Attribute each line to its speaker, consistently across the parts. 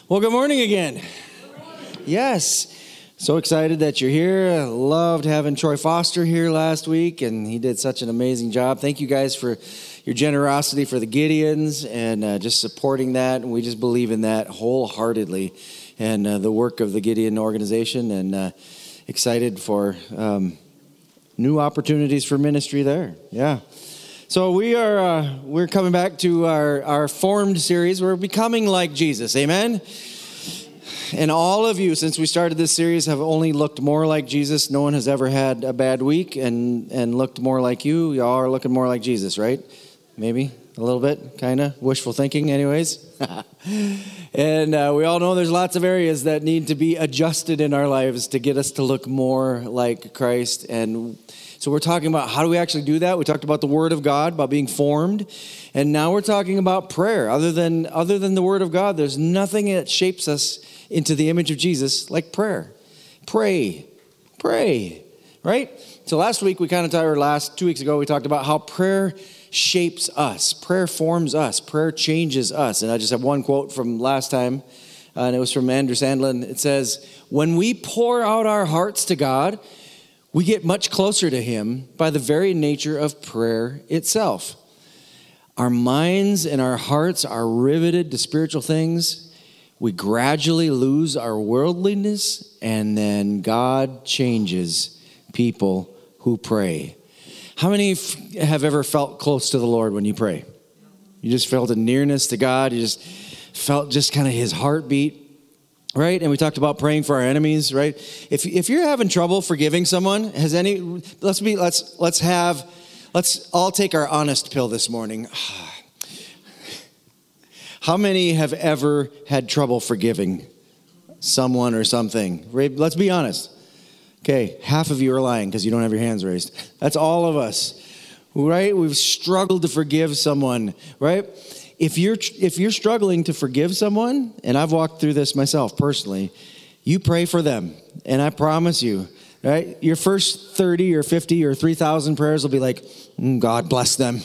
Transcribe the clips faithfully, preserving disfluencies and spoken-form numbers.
Speaker 1: Well, good morning again. Yes. So excited that you're here. I loved having Troy Foster here last week, and he did such an amazing job. Thank you guys for your generosity for the Gideons and uh, just supporting that. And we just believe in that wholeheartedly and uh, the work of the Gideon organization, and uh, excited for um, new opportunities for ministry there. Yeah. So we are uh, we're coming back to our, our Formed series. We're becoming like Jesus. Amen? And all of you, since we started this series, have only looked more like Jesus. No one has ever had a bad week and, and looked more like you. Y'all are looking more like Jesus, right? Maybe a little bit, kind of. Wishful thinking, anyways. And uh, we all know there's lots of areas that need to be adjusted in our lives to get us to look more like Christ. And so we're talking about how do we actually do that. We talked about the Word of God, about being formed. And now we're talking about prayer. Other than, other than the Word of God, there's nothing that shapes us into the image of Jesus like prayer. Pray. Pray. Right? So last week we kind of talked, or last two weeks ago, we talked about how prayer shapes us. Prayer forms us. Prayer changes us. And I just have one quote from last time, uh, and it was from Andrew Sandlin. It says, when we pour out our hearts to God, we get much closer to Him by the very nature of prayer itself. Our minds and our hearts are riveted to spiritual things. We gradually lose our worldliness, and then God changes people who pray. How many f- have ever felt close to the Lord when you pray? You just felt a nearness to God. You just felt just kind of His heartbeat. Right? And we talked about praying for our enemies, right? If if you're having trouble forgiving someone, has any let's be let's let's have let's all take our honest pill this morning. How many have ever had trouble forgiving someone or something? Let's be honest. Okay, half of you are lying because you don't have your hands raised. That's all of us. Right? We've struggled to forgive someone, right? If you're if you're struggling to forgive someone, and I've walked through this myself personally, you pray for them. And I promise you, right? Your first thirty or fifty or three thousand prayers will be like, mm, God bless them.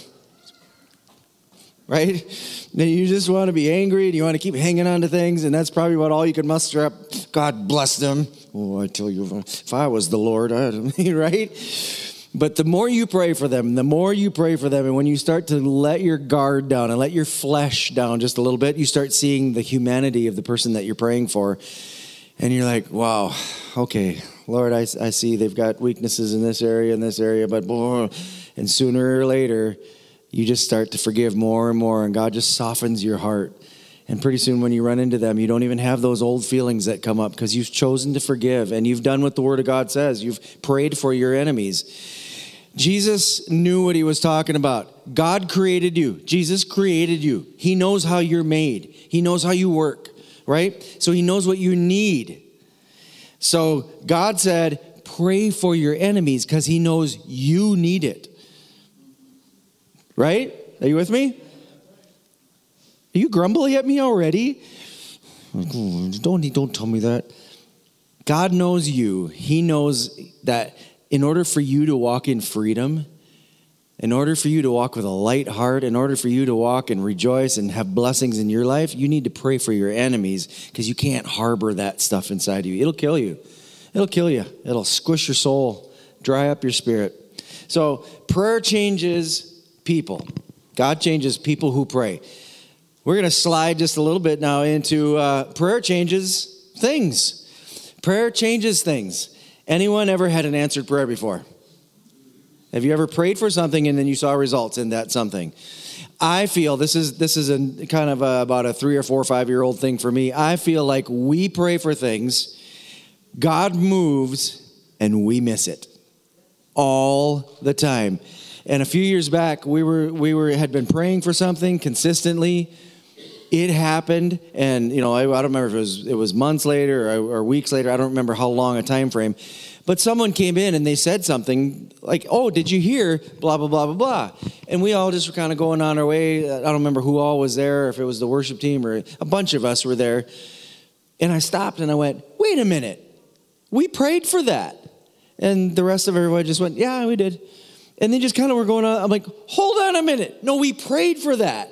Speaker 1: Right? Then you just want to be angry and you want to keep hanging on to things, and that's probably about all you can muster up. God bless them. Oh, I tell you, if I was the Lord, I'd, right? But the more you pray for them, the more you pray for them, and when you start to let your guard down and let your flesh down just a little bit, you start seeing the humanity of the person that you're praying for. And you're like, wow, okay, Lord, I, I see they've got weaknesses in this area and this area, but blah, and sooner or later, you just start to forgive more and more, and God just softens your heart. And pretty soon when you run into them, you don't even have those old feelings that come up because you've chosen to forgive, and you've done what the Word of God says. You've prayed for your enemies. Jesus knew what he was talking about. God created you. Jesus created you. He knows how you're made. He knows how you work, right? So he knows what you need. So God said, pray for your enemies because he knows you need it. Right? Are you with me? Are you grumbling at me already? Don't, don't tell me that. God knows you. He knows that in order for you to walk in freedom, in order for you to walk with a light heart, in order for you to walk and rejoice and have blessings in your life, you need to pray for your enemies because you can't harbor that stuff inside of you. It'll kill you. It'll kill you. It'll squish your soul, dry up your spirit. So prayer changes people. God changes people who pray. We're going to slide just a little bit now into uh, prayer changes things. Prayer changes things. Anyone ever had an answered prayer before? Have you ever prayed for something and then you saw results in that something? I feel this is this is a kind of a, about a three or four or five year old thing for me. I feel like we pray for things, God moves, and we miss it all the time. And a few years back, we were we were had been praying for something consistently. It happened, and you know, I, I don't remember if it was it was months later or, or weeks later. I don't remember how long a time frame. But someone came in and they said something like, "Oh, did you hear blah blah blah blah blah?" And we all just were kind of going on our way. I don't remember who all was there, if it was the worship team or a bunch of us were there. And I stopped and I went, "Wait a minute, we prayed for that." And the rest of everybody just went, "Yeah, we did." And they just kind of were going on. I'm like, "Hold on a minute, no, we prayed for that."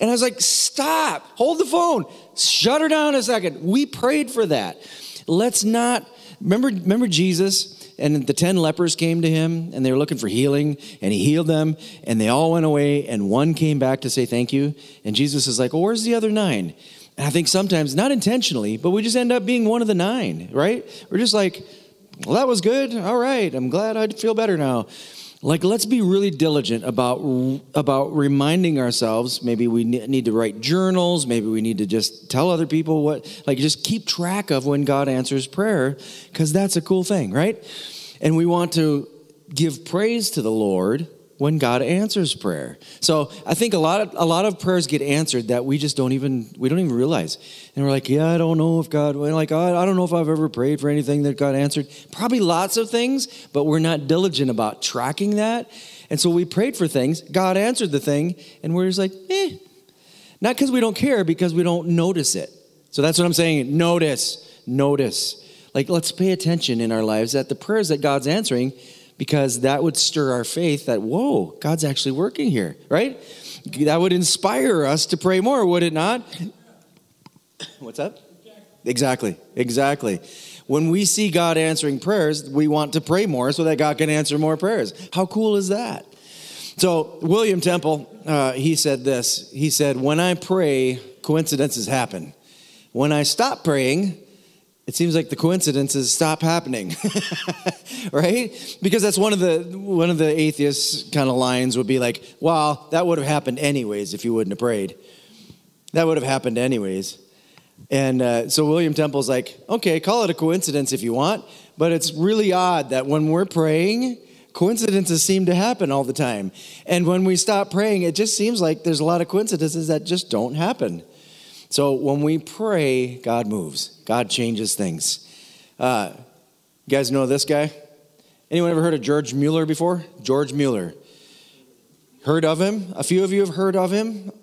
Speaker 1: And I was like, stop, hold the phone, shut her down a second. We prayed for that. Let's not, remember, remember Jesus and the ten lepers came to him and they were looking for healing and he healed them and they all went away and one came back to say thank you. And Jesus is like, well, where's the other nine? And I think sometimes, not intentionally, but we just end up being one of the nine, right? We're just like, well, that was good. All right, I'm glad I feel better now. Like, let's be really diligent about, about reminding ourselves. Maybe we need to write journals. Maybe we need to just tell other people what, like just keep track of when God answers prayer, because that's a cool thing, right? And we want to give praise to the Lord when God answers prayer. So I think a lot of a lot of prayers get answered that we just don't even we don't even realize. And we're like, yeah, I don't know if God, we're like, oh, I don't know if I've ever prayed for anything that God answered. Probably lots of things, but we're not diligent about tracking that. And so we prayed for things, God answered the thing, and we're just like, eh. Not because we don't care, because we don't notice it. So that's what I'm saying. Notice, notice. Like, let's pay attention in our lives that the prayers that God's answering, because that would stir our faith that, whoa, God's actually working here, right? That would inspire us to pray more, would it not? What's that? Exactly, exactly. When we see God answering prayers, we want to pray more so that God can answer more prayers. How cool is that? So William Temple, uh, he said this. He said, when I pray, coincidences happen. When I stop praying, it seems like the coincidences stop happening, right? Because that's one of the one of the atheists kind of lines would be like, well, that would have happened anyways if you wouldn't have prayed. That would have happened anyways. And uh, so William Temple's like, okay, call it a coincidence if you want, but it's really odd that when we're praying, coincidences seem to happen all the time. And when we stop praying, it just seems like there's a lot of coincidences that just don't happen. So when we pray, God moves. God changes things. Uh, you guys know this guy? Anyone ever heard of George Mueller before? George Mueller. Heard of him? A few of you have heard of him?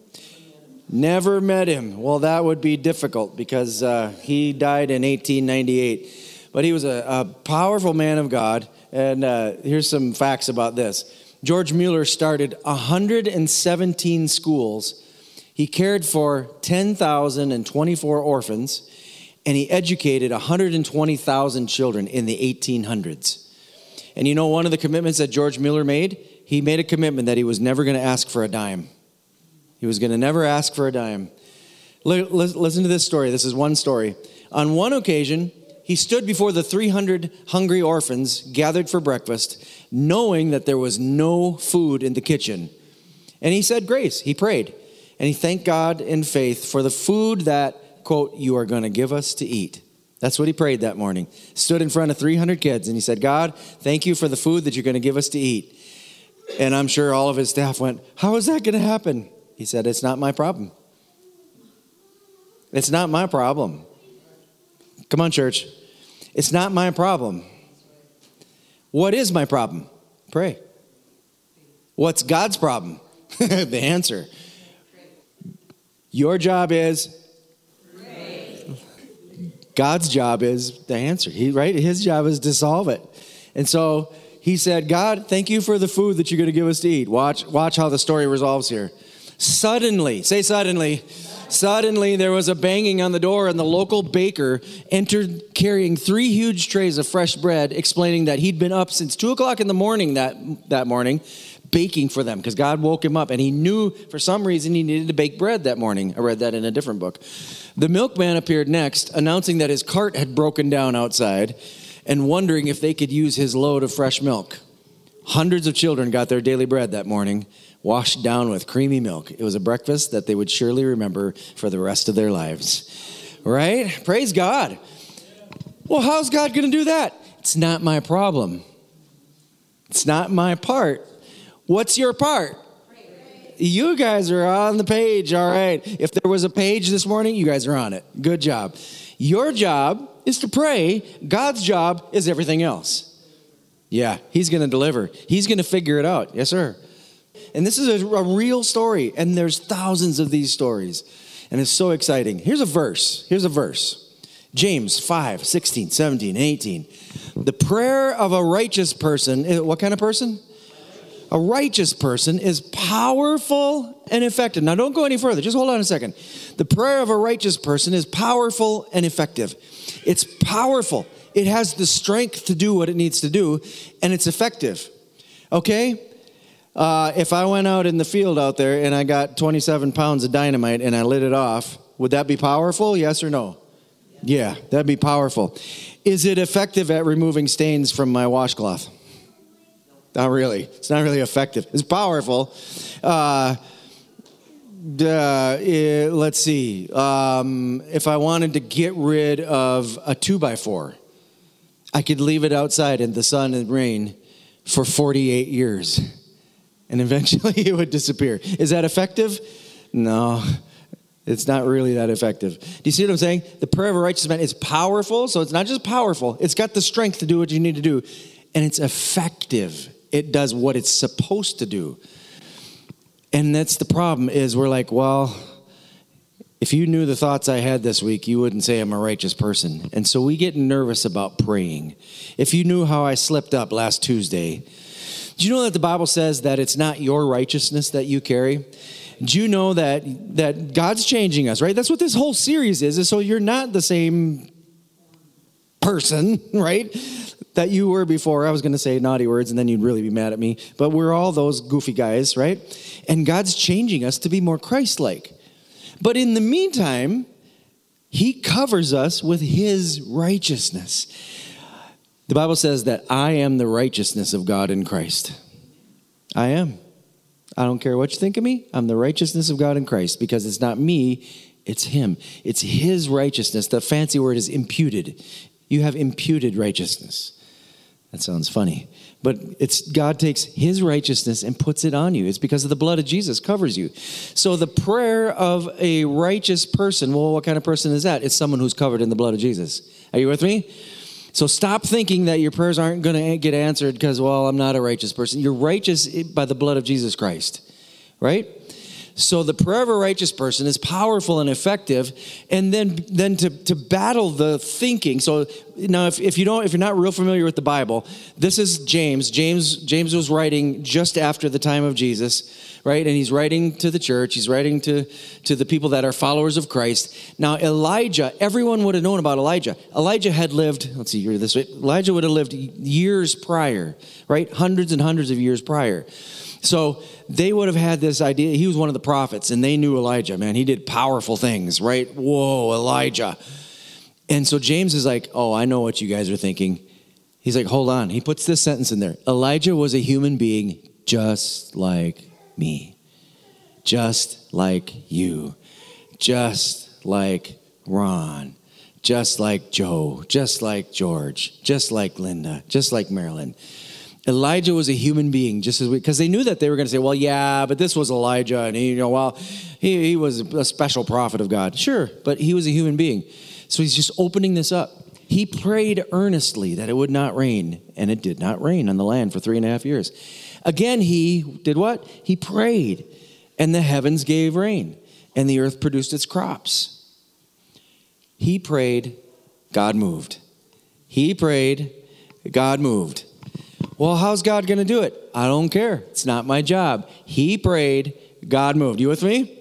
Speaker 1: Never met him. Well, that would be difficult because uh, he died in eighteen ninety-eight. But he was a, a powerful man of God. And uh, here's some facts about this. George Mueller started one hundred seventeen schools. He cared for ten thousand twenty-four orphans, and he educated one hundred twenty thousand children in the eighteen hundreds. And you know one of the commitments that George Mueller made? He made a commitment that he was never going to ask for a dime. He was going to never ask for a dime. Listen to this story. This is one story. On one occasion, he stood before the three hundred hungry orphans gathered for breakfast, knowing that there was no food in the kitchen. And he said grace. He prayed. And he thanked God in faith for the food that, quote, you are going to give us to eat. That's what he prayed that morning. Stood in front of three hundred kids and he said, God, thank you for the food that you're going to give us to eat. And I'm sure all of his staff went, how is that going to happen? He said, it's not my problem. It's not my problem. Come on, church. It's not my problem. What is my problem? Pray. What's God's problem? The answer. Your job is, pray. God's job is the answer. He, right? His job is to solve it. And so he said, God, thank you for the food that you're going to give us to eat. Watch, watch how the story resolves here. Suddenly, say suddenly, suddenly there was a banging on the door and the local baker entered carrying three huge trays of fresh bread, explaining that he'd been up since two o'clock in the morning that, that morning, baking for them because God woke him up and he knew for some reason he needed to bake bread that morning. I read that in a different book. The milkman appeared next, announcing that his cart had broken down outside and wondering if they could use his load of fresh milk. Hundreds of children got their daily bread that morning, washed down with creamy milk. It was a breakfast that they would surely remember for the rest of their lives. Right? Praise God. Well, how's God going to do that? It's not my problem. It's not my part. What's your part? You guys are on the page, all right. If there was a page this morning, you guys are on it. Good job. Your job is to pray. God's job is everything else. Yeah, he's going to deliver. He's going to figure it out. Yes, sir. And this is a, a real story, and there's thousands of these stories, and it's so exciting. Here's a verse. Here's a verse. James five, sixteen, seventeen, and eighteen. The prayer of a righteous person, what kind of person? A righteous person is powerful and effective. Now, don't go any further. Just hold on a second. The prayer of a righteous person is powerful and effective. It's powerful. It has the strength to do what it needs to do, and it's effective. Okay? Uh, if I went out in the field out there and I got twenty-seven pounds of dynamite and I lit it off, would that be powerful? Yes or no? Yeah, that'd be powerful. Is it effective at removing stains from my washcloth? Not really. It's not really effective. It's powerful. Uh, uh, eh, let's see. Um, if I wanted to get rid of a two by four, I could leave it outside in the sun and rain for forty-eight years. And eventually it would disappear. Is that effective? No, it's not really that effective. Do you see what I'm saying? The prayer of a righteous man is powerful. So it's not just powerful. It's got the strength to do what you need to do. And it's effective. It does what it's supposed to do. And that's the problem is we're like, well, if you knew the thoughts I had this week, you wouldn't say I'm a righteous person. And so we get nervous about praying. If you knew how I slipped up last Tuesday, do you know that the Bible says that it's not your righteousness that you carry? Do you know that that God's changing us, right? That's what this whole series is, is so you're not the same person, right, that you were before. I was going to say naughty words, and then you'd really be mad at me. But we're all those goofy guys, right? And God's changing us to be more Christ-like. But in the meantime, he covers us with his righteousness. The Bible says that I am the righteousness of God in Christ. I am. I don't care what you think of me. I'm the righteousness of God in Christ because it's not me, it's him. It's his righteousness. The fancy word is imputed. You have imputed righteousness. That sounds funny. But it's God takes his righteousness and puts it on you. It's because of the blood of Jesus covers you. So the prayer of a righteous person, well, what kind of person is that? It's someone who's covered in the blood of Jesus. Are you with me? So stop thinking that your prayers aren't going to get answered because, well, I'm not a righteous person. You're righteous by the blood of Jesus Christ, right? So the prayer of a righteous person is powerful and effective. And then, then to, to battle the thinking. So now if, if you don't, if you're not real familiar with the Bible, this is James. James, James was writing just after the time of Jesus, right? And he's writing to the church. He's writing to, to the people that are followers of Christ. Now, Elijah, everyone would have known about Elijah. Elijah had lived, let's see, you're this way. Elijah would have lived years prior, right? Hundreds and hundreds of years prior. So they would have had this idea. He was one of the prophets, and they knew Elijah, man. He did powerful things, right? Whoa, Elijah. And so James is like, oh, I know what you guys are thinking. He's like, hold on. He puts this sentence in there. Elijah was a human being just like me, just like you, just like Ron, just like Joe, just like George, just like Linda, just like Marilyn. Elijah was a human being, just as we, because they knew that they were going to say, well, yeah, but this was Elijah, and he, you know, well, he, he was a special prophet of God. Sure, but he was a human being. So he's just opening this up. He prayed earnestly that it would not rain, and it did not rain on the land for three and a half years. Again, he did what? He prayed, and the heavens gave rain, and the earth produced its crops. He prayed, God moved. He prayed, God moved. Well, how's God going to do it? I don't care. It's not my job. He prayed, God moved. You with me?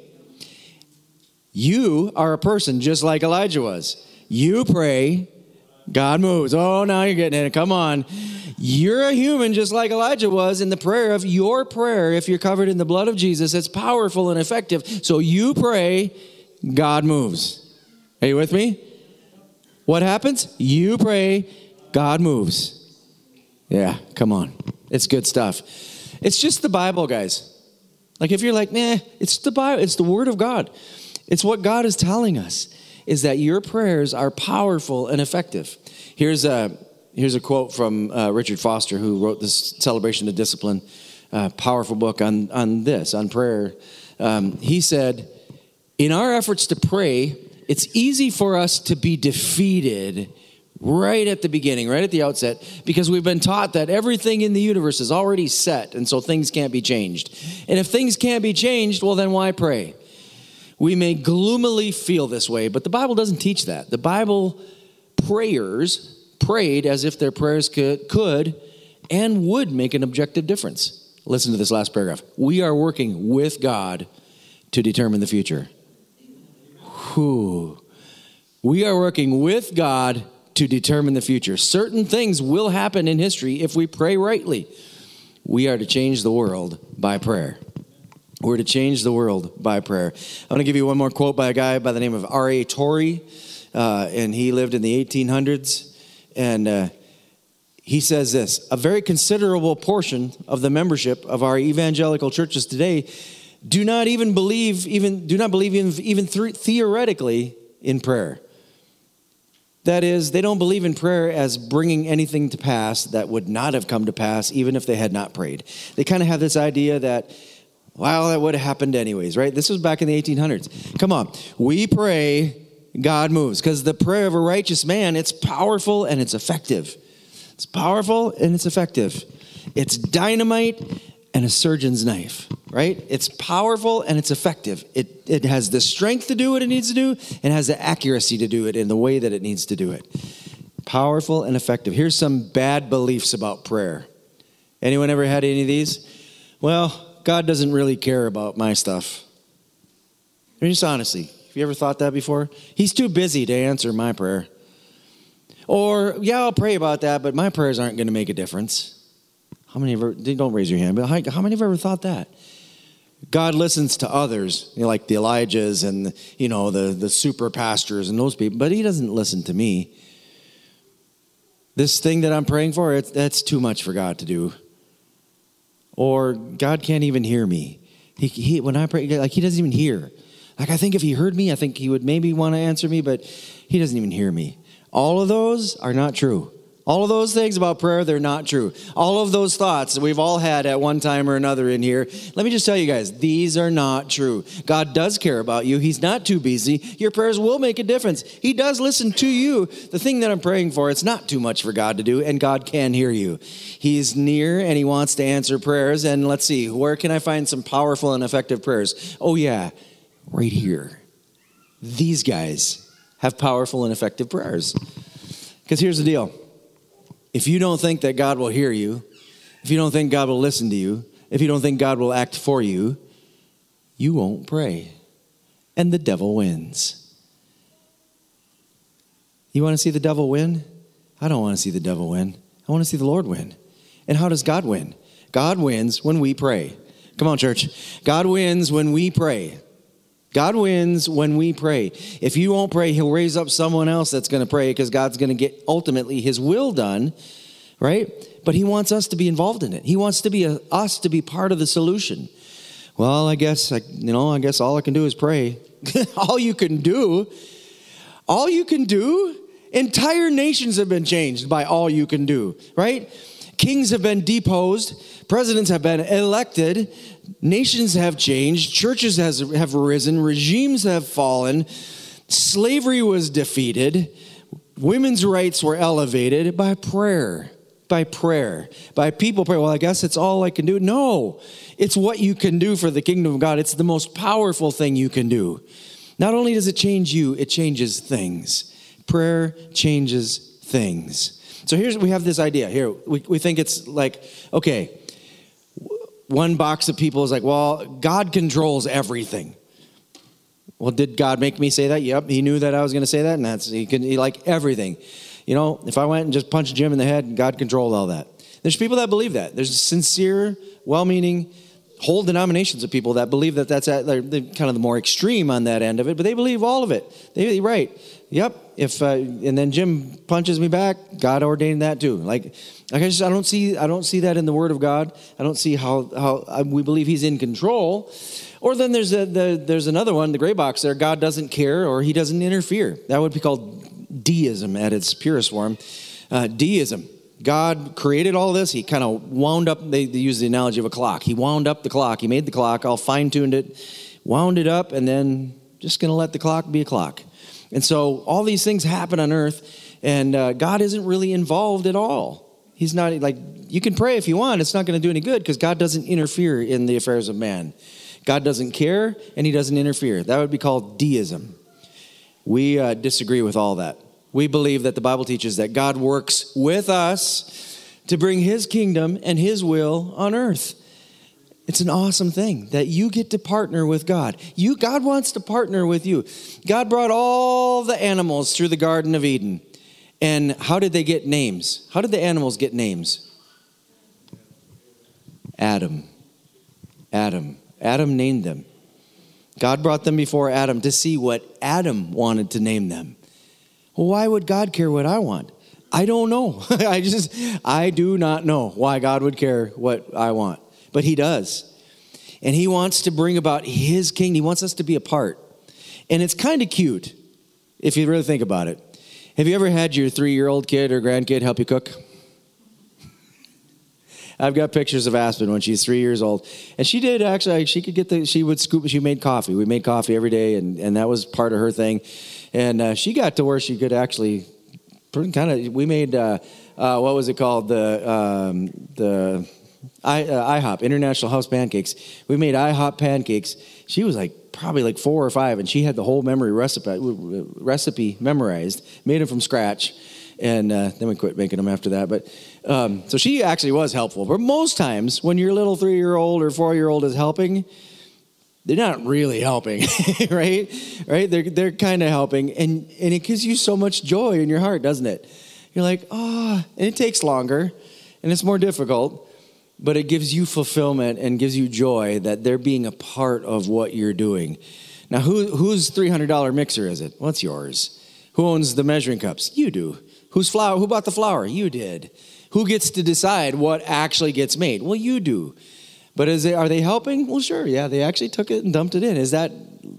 Speaker 1: You are a person just like Elijah was. You pray, God moves. Oh, now you're getting it. Come on. You're a human just like Elijah was, in the prayer of your prayer, if you're covered in the blood of Jesus, it's powerful and effective. So you pray, God moves. Are you with me? What happens? You pray, God moves. Yeah, come on. It's good stuff. It's just the Bible, guys. Like if you're like, nah, it's the Bible. It's the Word of God. It's what God is telling us, is that your prayers are powerful and effective. Here's a, here's a quote from uh, Richard Foster, who wrote this Celebration of Discipline, uh, powerful book on, on this, on prayer. Um, he said, in our efforts to pray, it's easy for us to be defeated right at the beginning, right at the outset, because we've been taught that everything in the universe is already set, and so things can't be changed. And if things can't be changed, well, then why pray? We may gloomily feel this way, but the Bible doesn't teach that. The Bible prayers prayed as if their prayers could, could and would make an objective difference. Listen to this last paragraph. We are working with God to determine the future. Whew. We are working with God to determine the future. Certain things will happen in history if we pray rightly. We are to change the world by prayer. We're to change the world by prayer. I'm going to give you one more quote by a guy by the name of R A Torrey, uh, and he lived in the eighteen hundreds, and uh, he says this: a very considerable portion of the membership of our evangelical churches today do not even believe, even do not believe even, even th- theoretically in prayer. That is, they don't believe in prayer as bringing anything to pass that would not have come to pass even if they had not prayed. They kind of have this idea that, well, that would have happened anyways, right? This was back in the eighteen hundreds. Come on. We pray, God moves. Because the prayer of a righteous man, it's powerful and it's effective. It's powerful and it's effective. It's dynamite and a surgeon's knife, right? It's powerful and it's effective. It, it has the strength to do what it needs to do and has the accuracy to do it in the way that it needs to do it. Powerful and effective. Here's some bad beliefs about prayer. Anyone ever had any of these? Well, God doesn't really care about my stuff. I mean, just honestly, have you ever thought that before? He's too busy to answer my prayer. Or, yeah, I'll pray about that, but my prayers aren't going to make a difference. How many ever, don't raise your hand, but how, how many have ever thought that? God listens to others, you know, like the Elijahs and, you know, the, the super pastors and those people, but he doesn't listen to me. This thing that I'm praying for, it's, that's too much for God to do. Or God can't even hear me. He, he, when I pray, like he doesn't even hear. Like I think if he heard me, I think he would maybe want to answer me, but he doesn't even hear me. All of those are not true. All of those things about prayer, they're not true. All of those thoughts that we've all had at one time or another in here, let me just tell you guys, these are not true. God does care about you. He's not too busy. Your prayers will make a difference. He does listen to you. The thing that I'm praying for, it's not too much for God to do, and God can hear you. He's near, and he wants to answer prayers. And let's see, where can I find some powerful and effective prayers? Oh, yeah, right here. These guys have powerful and effective prayers. Because here's the deal. If you don't think that God will hear you, if you don't think God will listen to you, if you don't think God will act for you, you won't pray. And the devil wins. You want to see the devil win? I don't want to see the devil win. I want to see the Lord win. And how does God win? God wins when we pray. Come on, church. God wins when we pray. God wins when we pray. If you won't pray, he'll raise up someone else that's going to pray because God's going to get ultimately his will done, right? But he wants us to be involved in it. He wants to be a, us to be part of the solution. Well, I guess, I, you know, I guess all I can do is pray. all you can do, all you can do, entire nations have been changed by all you can do, right? Kings have been deposed. Presidents have been elected. Nations have changed. Churches has, have risen. Regimes have fallen. Slavery was defeated. Women's rights were elevated by prayer. By prayer. By people praying. Well, I guess it's all I can do. No. It's what you can do for the kingdom of God. It's the most powerful thing you can do. Not only does it change you, it changes things. Prayer changes things. So here's, we have this idea here. We, we think it's like, okay, one box of people is like, well, God controls everything. Well, did God make me say that? Yep, he knew that I was going to say that, and that's, he can, he like everything. You know, if I went and just punched Jim in the head, God controlled all that. There's people that believe that. There's sincere, well-meaning, whole denominations of people that believe that that's at, they're, they're kind of the more extreme on that end of it, but they believe all of it. They, right. Yep. If uh, and then Jim punches me back, God ordained that too. Like, like I just I don't see I don't see that in the Word of God. I don't see how how uh, we believe He's in control. Or then there's a the, there's another one, the gray box there. God doesn't care or He doesn't interfere. That would be called deism at its purest form. Uh, deism. God created all this. He kind of wound up. They, they use the analogy of a clock. He wound up the clock. He made the clock. All fine-tuned it, wound it up, and then just going to let the clock be a clock. And so all these things happen on earth, and uh, God isn't really involved at all. He's not like, you can pray if you want. It's not going to do any good because God doesn't interfere in the affairs of man. God doesn't care, and He doesn't interfere. That would be called deism. We uh, disagree with all that. We believe that the Bible teaches that God works with us to bring His kingdom and His will on earth. It's an awesome thing that you get to partner with God. You, God wants to partner with you. God brought all the animals through the Garden of Eden. And how did they get names? How did the animals get names? Adam. Adam. Adam named them. God brought them before Adam to see what Adam wanted to name them. Well, why would God care what I want? I don't know. I just, I do not know why God would care what I want. But he does. And he wants to bring about his kingdom. He wants us to be a part. And it's kind of cute, if you really think about it. Have you ever had your three-year-old kid or grandkid help you cook? I've got pictures of Aspen when she's three years old. And she did actually, she could get the, she would scoop, she made coffee. We made coffee every day, and, and that was part of her thing. And uh, she got to where she could actually kind of, we made, uh, uh, what was it called? The, um, the, I, uh, IHOP, International House Pancakes. We made IHOP pancakes. She was like probably like four or five, and she had the whole memory recipe recipe memorized, made them from scratch, and uh, then we quit making them after that. But um, so she actually was helpful. But most times when your little three-year-old or four-year-old is helping, they're not really helping, right? Right? They're they're kind of helping, and and it gives you so much joy in your heart, doesn't it? You're like, oh, and it takes longer, and it's more difficult. But it gives you fulfillment and gives you joy that they're being a part of what you're doing. Now, who, whose three hundred dollars mixer is it? Well, it's yours. Who owns the measuring cups? You do. Whose flour? Who bought the flour? You did. Who gets to decide what actually gets made? Well, you do. But is it, are they helping? Well, sure. Yeah, they actually took it and dumped it in. Is that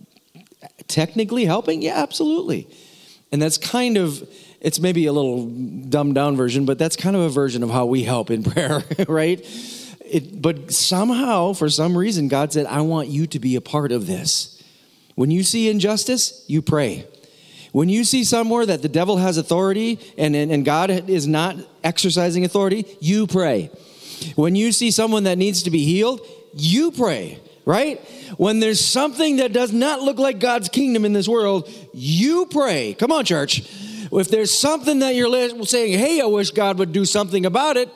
Speaker 1: technically helping? Yeah, absolutely. And that's kind of... It's maybe a little dumbed down version, but that's kind of a version of how we help in prayer, right? It, but somehow, for some reason, God said, I want you to be a part of this. When you see injustice, you pray. When you see somewhere that the devil has authority and, and, and God is not exercising authority, you pray. When you see someone that needs to be healed, you pray, right? When there's something that does not look like God's kingdom in this world, you pray. Come on, church. If there's something that you're saying, hey, I wish God would do something about it,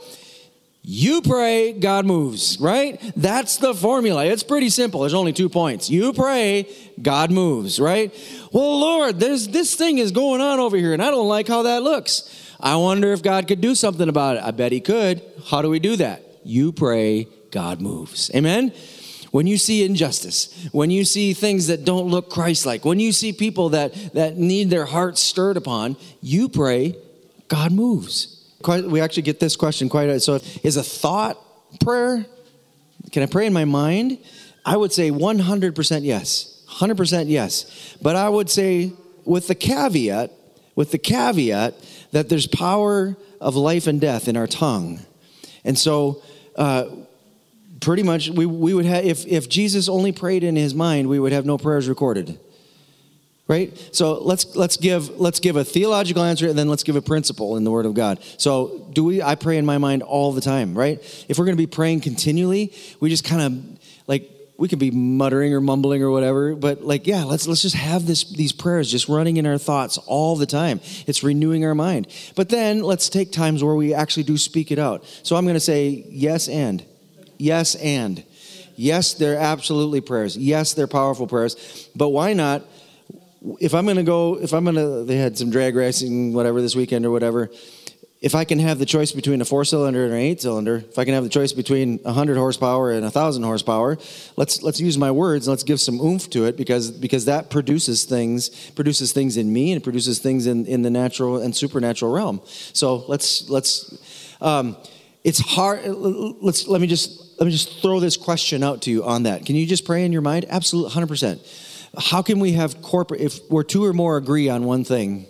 Speaker 1: you pray, God moves, right? That's the formula. It's pretty simple. There's only two points. You pray, God moves, right? Well, Lord, there's this thing is going on over here, and I don't like how that looks. I wonder if God could do something about it. I bet he could. How do we do that? You pray, God moves. Amen? When you see injustice, when you see things that don't look Christ-like, when you see people that, that need their hearts stirred upon, you pray, God moves. We actually get this question quite a so is a thought prayer? Can I pray in my mind? I would say one hundred percent yes. one hundred percent yes. But I would say with the caveat, with the caveat that there's power of life and death in our tongue. And so uh pretty much, we, we would have, if, if Jesus only prayed in his mind, we would have no prayers recorded, right? So let's let's give let's give a theological answer, and then let's give a principle in the Word of God. So do we? I pray in my mind all the time, right? If we're going to be praying continually, we just kind of like we could be muttering or mumbling or whatever, but like yeah, let's let's just have this these prayers just running in our thoughts all the time. It's renewing our mind. But then let's take times where we actually do speak it out. So I'm going to say yes and. Yes, and. Yes, they're absolutely prayers. Yes, they're powerful prayers. But why not, if I'm going to go, if I'm going to, they had some drag racing, whatever, this weekend or whatever, if I can have the choice between a four-cylinder and an eight-cylinder, if I can have the choice between one hundred horsepower and one thousand horsepower, let's let's use my words, let's give some oomph to it, because because that produces things, produces things in me, and it produces things in, in the natural and supernatural realm. So let's, let's, um, it's hard, let's, let me just, Let me just throw this question out to you on that. Can you just pray in your mind? Absolutely, one hundred percent. How can we have corporate, if where two or more agree on one thing,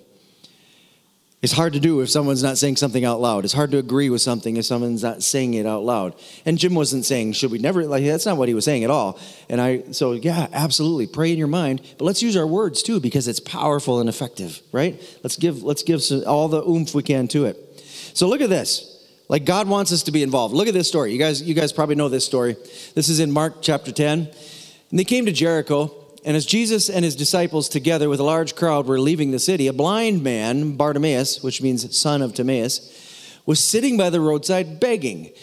Speaker 1: it's hard to do if someone's not saying something out loud. It's hard to agree with something if someone's not saying it out loud. And Jim wasn't saying, should we never, like, that's not what he was saying at all. And I, so yeah, absolutely, pray in your mind. But let's use our words too, because it's powerful and effective, right? Let's give, let's give some, all the oomph we can to it. So look at this. Like God wants us to be involved. Look at this story. You guys, you guys probably know this story. This is in Mark chapter ten. And they came to Jericho, and as Jesus and his disciples together with a large crowd were leaving the city, a blind man, Bartimaeus, which means son of Timaeus, was sitting by the roadside begging.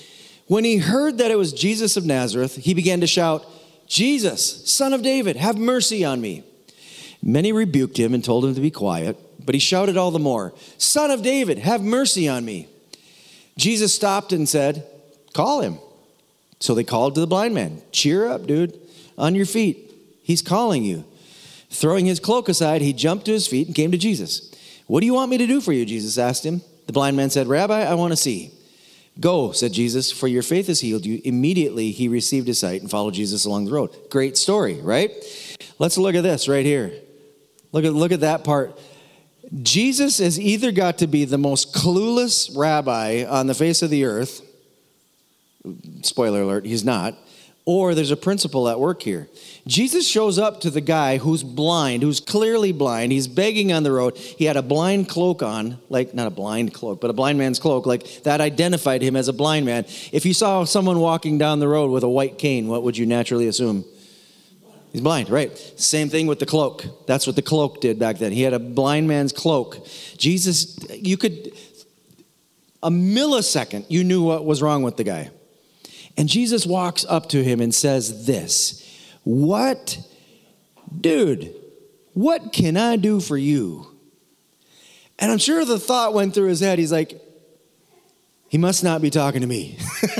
Speaker 1: When he heard that it was Jesus of Nazareth, he began to shout, "Jesus, Son of David, have mercy on me." Many rebuked him and told him to be quiet, but he shouted all the more, "Son of David, have mercy on me." Jesus stopped and said, "Call him." So they called to the blind man, "Cheer up, dude, on your feet. He's calling you." Throwing his cloak aside, he jumped to his feet and came to Jesus. "What do you want me to do for you?" Jesus asked him. The blind man said, "Rabbi, I want to see." "Go," said Jesus, "for your faith has healed you." Immediately he received his sight and followed Jesus along the road. Great story, right? Let's look at this right here. Look at, look at that part. Jesus has either got to be the most clueless rabbi on the face of the earth. Spoiler alert, he's not. Or there's a principle at work here. Jesus shows up to the guy who's blind, who's clearly blind. He's begging on the road. He had a blind cloak on, like not a blind cloak, but a blind man's cloak, like that identified him as a blind man. If you saw someone walking down the road with a white cane, what would you naturally assume? He's blind, right? Same thing with the cloak. That's what the cloak did back then. He had a blind man's cloak. Jesus, you could, a millisecond, you knew what was wrong with the guy. And Jesus walks up to him and says this, "What, dude, what can I do for you?" And I'm sure the thought went through his head. He's like, he must not be talking to me.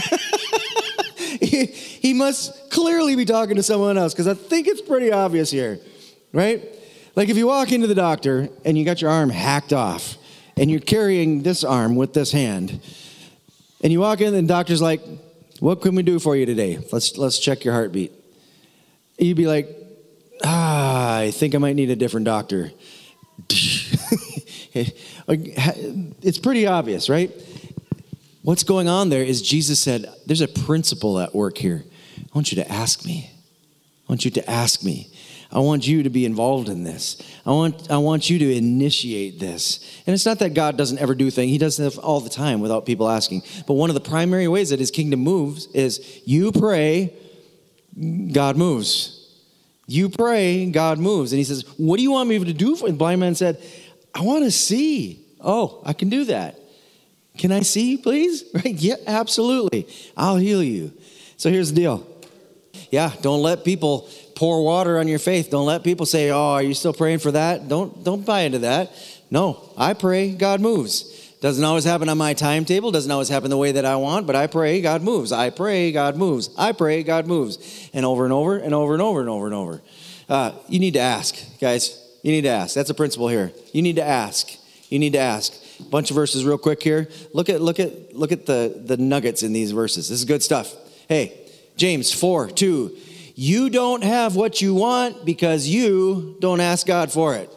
Speaker 1: he, he must clearly be talking to someone else, because I think it's pretty obvious here, right? Like if you walk into the doctor and you got your arm hacked off and you're carrying this arm with this hand, and you walk in and the doctor's like, "What can we do for you today? Let's let's check your heartbeat." You'd be like, ah, I think I might need a different doctor. It's pretty obvious, right? What's going on there is Jesus said, there's a principle at work here. I want you to ask me. I want you to ask me. I want you to be involved in this. I want I want you to initiate this. And it's not that God doesn't ever do things. He does it all the time without people asking. But one of the primary ways that his kingdom moves is you pray, God moves. You pray, God moves. And he says, "What do you want me to do for you?" The blind man said, "I want to see." "Oh, I can do that. Can I see, please?" Right? Yeah, absolutely. I'll heal you. So here's the deal. Yeah, don't let people pour water on your faith. Don't let people say, "Oh, are you still praying for that?" Don't don't buy into that. No, I pray, God moves. Doesn't always happen on my timetable. Doesn't always happen the way that I want, but I pray, God moves. I pray, God moves. I pray, God moves. And over and over and over and over and over and over. Uh, you need to ask, guys. You need to ask. That's a principle here. You need to ask. You need to ask. A bunch of verses real quick here. Look at look at look at the, the nuggets in these verses. This is good stuff. Hey, James four two. You don't have what you want because you don't ask God for it.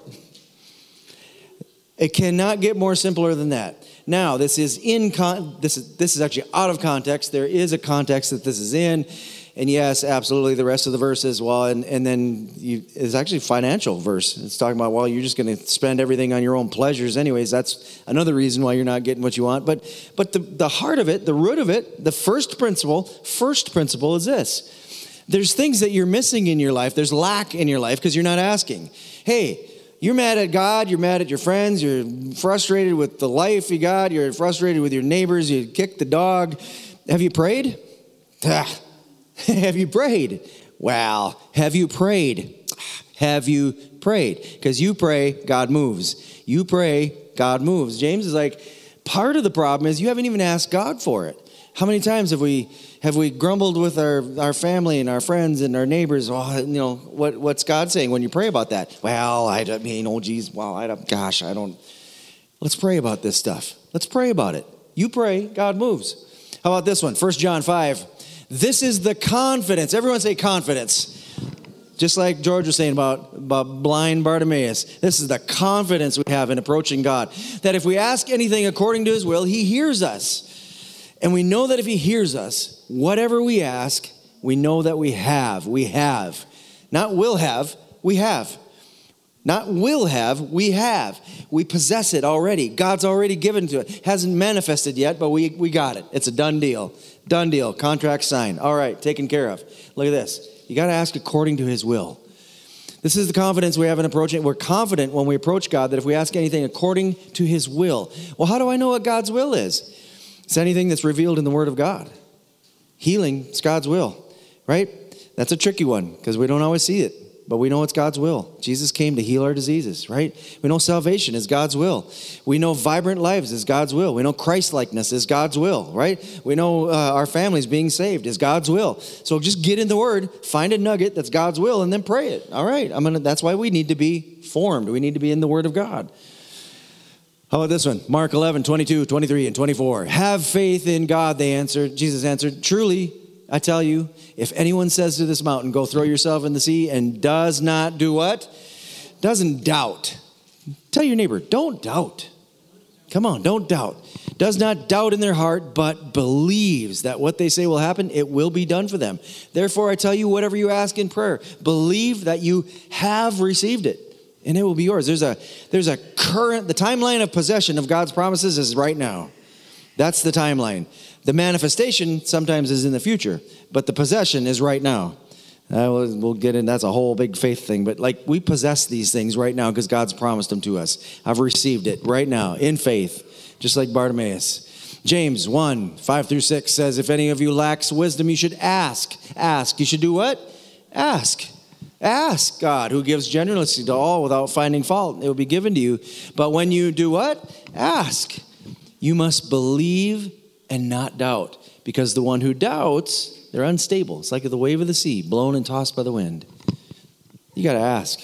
Speaker 1: It cannot get more simpler than that. Now, this is in con- this is this is actually out of context. There is a context that this is in. And yes, absolutely, the rest of the verse as well. And, and then you, it's actually a financial verse. It's talking about, well, you're just going to spend everything on your own pleasures anyways. That's another reason why you're not getting what you want. But but the, the heart of it, the root of it, the first principle, first principle is this. There's things that you're missing in your life. There's lack in your life because you're not asking. Hey, you're mad at God. You're mad at your friends. You're frustrated with the life you got. You're frustrated with your neighbors. You kicked the dog. Have you prayed? Have you prayed? Well, have you prayed? Have you prayed? Because you pray, God moves. You pray, God moves. James is like, part of the problem is you haven't even asked God for it. How many times have we have we grumbled with our, our family and our friends and our neighbors? Well, you know, what what's God saying when you pray about that? Well, I don't mean, oh, geez, well, I don't, gosh, I don't. Let's pray about this stuff. Let's pray about it. You pray, God moves. How about this one? First John five. This is the confidence. Everyone say confidence. Just like George was saying about, about blind Bartimaeus. This is the confidence we have in approaching God. That if we ask anything according to his will, he hears us. And we know that if he hears us, whatever we ask, we know that we have. We have. Not will have, we have. Not will have, we have. We possess it already. God's already given to it. Hasn't manifested yet, but we, we got it. It's a done deal. Done deal. Contract signed. All right, taken care of. Look at this. You got to ask according to his will. This is the confidence we have in approaching. We're confident when we approach God that if we ask anything according to his will. Well, how do I know what God's will is? It's anything that's revealed in the Word of God. Healing, it's God's will, right? That's a tricky one because we don't always see it. But we know it's God's will. Jesus came to heal our diseases, right? We know salvation is God's will. We know vibrant lives is God's will. We know Christ-likeness is God's will, right? We know uh, our families being saved is God's will. So just get in the Word, find a nugget that's God's will, and then pray it. All right, I'm gonna. That's why we need to be formed. We need to be in the Word of God. How about this one? Mark eleven, twenty-two, twenty-three, and twenty-four. Have faith in God, they answered. Jesus answered, truly, I tell you, if anyone says to this mountain, go throw yourself in the sea, and does not do what? Doesn't doubt. Tell your neighbor, don't doubt. Come on, don't doubt. Does not doubt in their heart, but believes that what they say will happen, it will be done for them. Therefore, I tell you, whatever you ask in prayer, believe that you have received it, and it will be yours. There's a, there's a current, the timeline of possession of God's promises is right now. That's the timeline. The manifestation sometimes is in the future, but the possession is right now. Uh, we'll, we'll get in. That's a whole big faith thing. But like we possess these things right now because God's promised them to us. I've received it right now in faith, just like Bartimaeus. James one, five through six says, if any of you lacks wisdom, you should ask. Ask. You should do what? Ask. Ask God, who gives generously to all without finding fault. It will be given to you. But when you do what? Ask. You must believe and not doubt, because the one who doubts, they're unstable. It's like the wave of the sea, blown and tossed by the wind. You got to ask.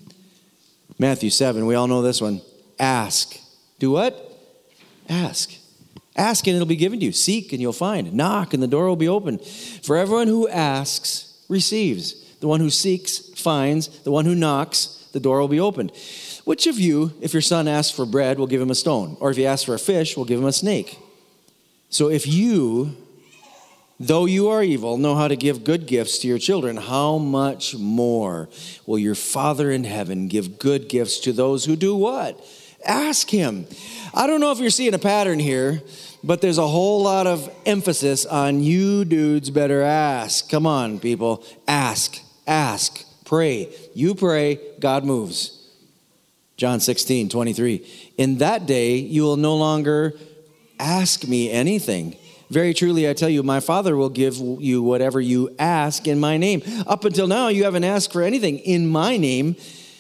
Speaker 1: Matthew seven, we all know this one. Ask. Do what? Ask. Ask and it'll be given to you. Seek and you'll find. Knock and the door will be open. For everyone who asks receives. The one who seeks finds. The one who knocks, the door will be opened. Which of you, if your son asks for bread, will give him a stone? Or if he asks for a fish, will give him a snake? So if you, though you are evil, know how to give good gifts to your children, how much more will your Father in heaven give good gifts to those who do what? Ask him. I don't know if you're seeing a pattern here, but there's a whole lot of emphasis on you dudes better ask. Come on, people. Ask, ask, pray. You pray, God moves. John sixteen, twenty-three. In that day, you will no longer ask me anything. Very truly, I tell you, my Father will give you whatever you ask in my name. Up until now, you haven't asked for anything in my name.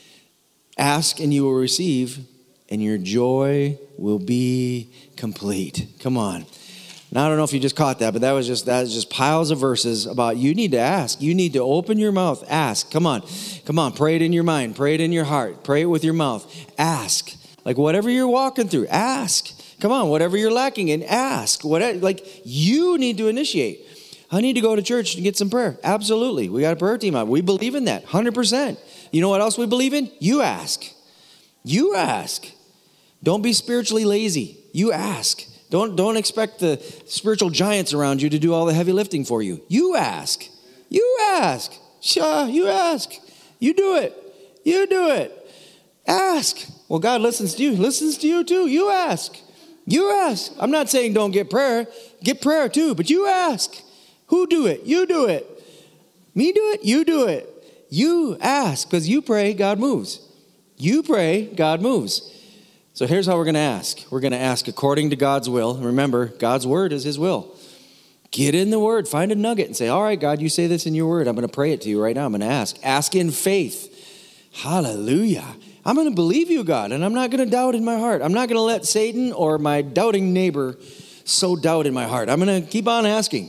Speaker 1: Ask and you will receive, and your joy will be complete. Come on. Now, I don't know if you just caught that, but that was just that was just piles of verses about you need to ask. You need to open your mouth. Ask. Come on. Come on. Pray it in your mind. Pray it in your heart. Pray it with your mouth. Ask. Like whatever you're walking through, ask. Come on, whatever you're lacking in, ask. Whatever, like you need to initiate. I need to go to church and get some prayer. Absolutely. We got a prayer team out. We believe in that, one hundred percent. You know what else we believe in? You ask. You ask. Don't be spiritually lazy. You ask. Don't, don't expect the spiritual giants around you to do all the heavy lifting for you. You ask. You ask. Sure, you ask. You do it. You do it. Ask. Well, God listens to you. Listens to you too. You ask. You ask. I'm not saying don't get prayer. Get prayer too, but you ask. Who do it? You do it. Me do it? You do it. You ask, because you pray, God moves. You pray, God moves. So here's how we're going to ask. We're going to ask according to God's will. Remember, God's word is his will. Get in the word. Find a nugget and say, all right, God, you say this in your word. I'm going to pray it to you right now. I'm going to ask. Ask in faith. Hallelujah. I'm going to believe you, God, and I'm not going to doubt in my heart. I'm not going to let Satan or my doubting neighbor sow doubt in my heart. I'm going to keep on asking.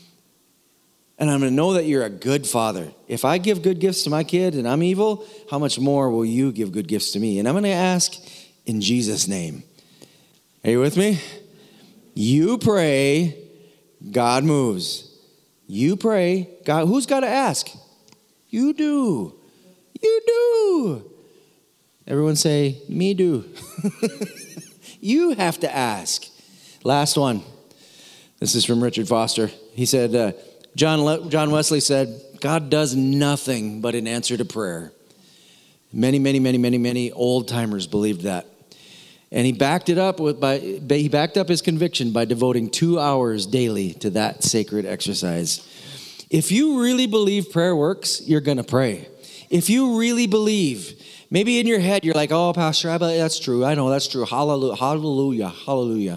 Speaker 1: And I'm going to know that you're a good father. If I give good gifts to my kid and I'm evil, how much more will you give good gifts to me? And I'm going to ask in Jesus' name. Are you with me? You pray, God moves. You pray, God. Who's got to ask? You do. You do. Everyone say, me do. You have to ask. Last one. This is from Richard Foster. He said, uh, John, Le- John Wesley said, God does nothing but in answer to prayer. Many, many, many, many, many old timers believed that. And he backed it up with by he backed up his conviction by devoting two hours daily to that sacred exercise. If you really believe prayer works, you're going to pray. If you really believe, maybe in your head you're like, oh, Pastor, I believe that's true. I know that's true. Hallelujah, hallelujah, hallelujah.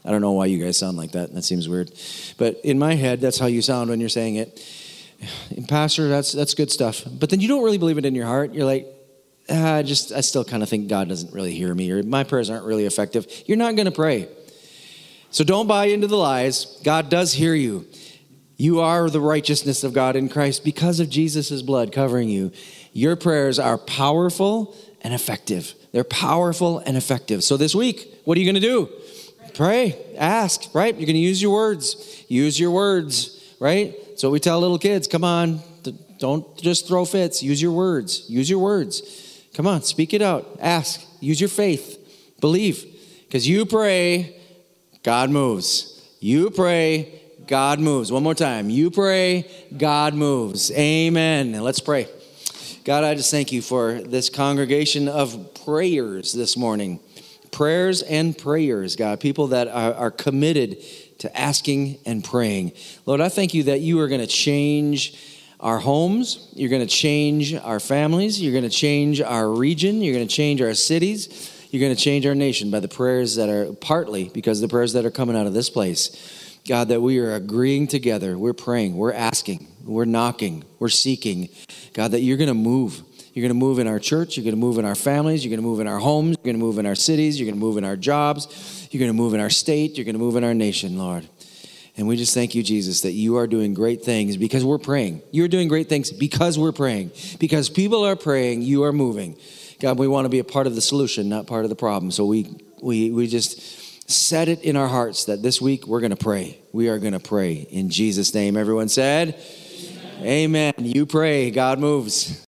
Speaker 1: I don't know why you guys sound like that. That seems weird. But in my head, that's how you sound when you're saying it. And Pastor, that's that's good stuff. But then you don't really believe it in your heart. You're like, ah, I just, I still kind of think God doesn't really hear me, or my prayers aren't really effective. You're not going to pray. So don't buy into the lies. God does hear you. You are the righteousness of God in Christ because of Jesus' blood covering you. Your prayers are powerful and effective. They're powerful and effective. So this week, what are you going to do? Pray, ask, right? You're going to use your words. Use your words, right? So we tell little kids, come on, don't just throw fits. Use your words. Use your words. Come on, speak it out. Ask. Use your faith. Believe. Because you pray, God moves. You pray, God moves. One more time. You pray, God moves. Amen. And let's pray. God, I just thank you for this congregation of prayers this morning. Prayers and prayers, God. People that are, are committed to asking and praying. Lord, I thank you that you are going to change our homes. You're going to change our families. You're going to change our region. You're going to change our cities. You're going to change our nation by the prayers that are partly because of the prayers that are coming out of this place. God, that we are agreeing together. We're praying. We're asking. We're knocking. We're seeking. God, that you're going to move. You're going to move in our church. You're going to move in our families. You're going to move in our homes. You're going to move in our cities. You're going to move in our jobs. You're going to move in our state. You're going to move in our nation, Lord. And we just thank you, Jesus, that you are doing great things because we're praying. You're doing great things because we're praying. Because people are praying, you are moving. God, we want to be a part of the solution, not part of the problem. So we we we just set it in our hearts that this week we're going to pray. We are going to pray in Jesus' name. Everyone said, Amen. Amen. You pray, God moves.